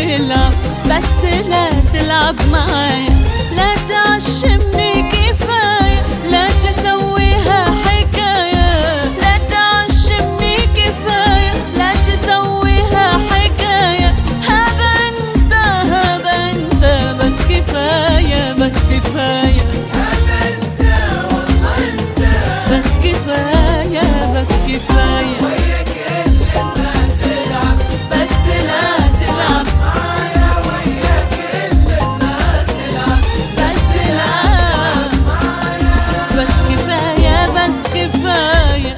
تلعب بس لا تلعب معايا، لا تعشمني كفاية، لا تسويها حكاية، لا تعشمني كفاية، لا تسويها حكاية. هذا انت بس كفاية، بس كفاية، هذا انت والله انت، بس كفاية، بس كفاية. وياك كل الناس العب بس لا تلعب معايا، وياك كل الناس العب بس تلعب معايا. بس كفاية، بس كفاية.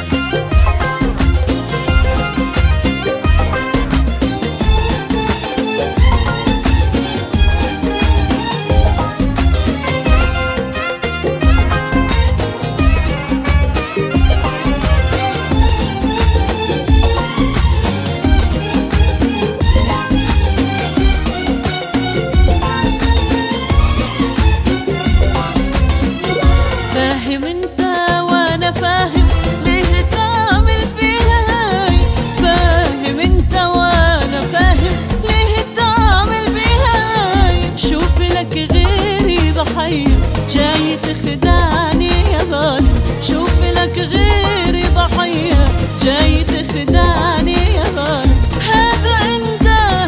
فاهم انت وانا فاهم ليه تعمل فيها هاي، فاهم انت وانا فاهم ليه تعمل فيها هاي. شوف لك غيري ضحية جاي تخدعني يا ظالم، شوف لك غيري ضحية جاي تخدعني يا ظالم. هذا انت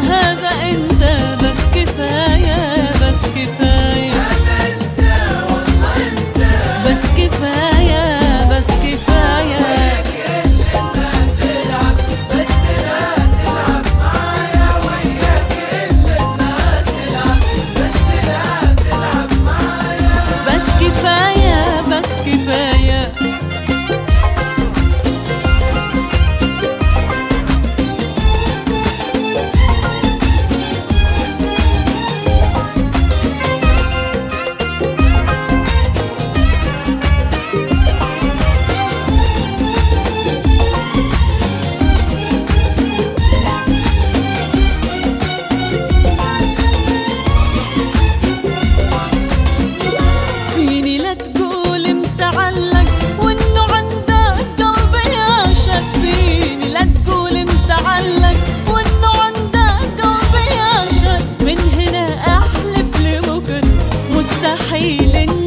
بس كفاية، بس كفاية، هذا انت والله انت، بس كفاية، بس كفاية. وياك كل الناس العب بس لا تلعب معايا، وياك كل الناس العب بس لا تلعب معايا. بس كفاية، بس كفاية. فيني لا تقول متعلق وانه عندك قلب يعشق، فيني لا تقول متعلق وانه عندك قلب يعشق. من هنا احلف لبكره مستحيل